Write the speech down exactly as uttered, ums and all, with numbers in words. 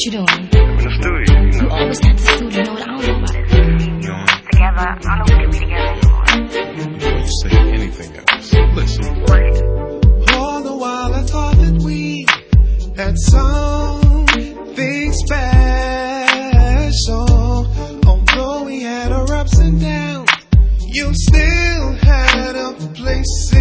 What you doing? In the studio. You, you always at the studio. You know what? I don't know about it. You know, together. I know we can be together anymore. Before you say anything else, listen. What? All the while I thought that we had something special. Although we had our ups and downs, you still had a place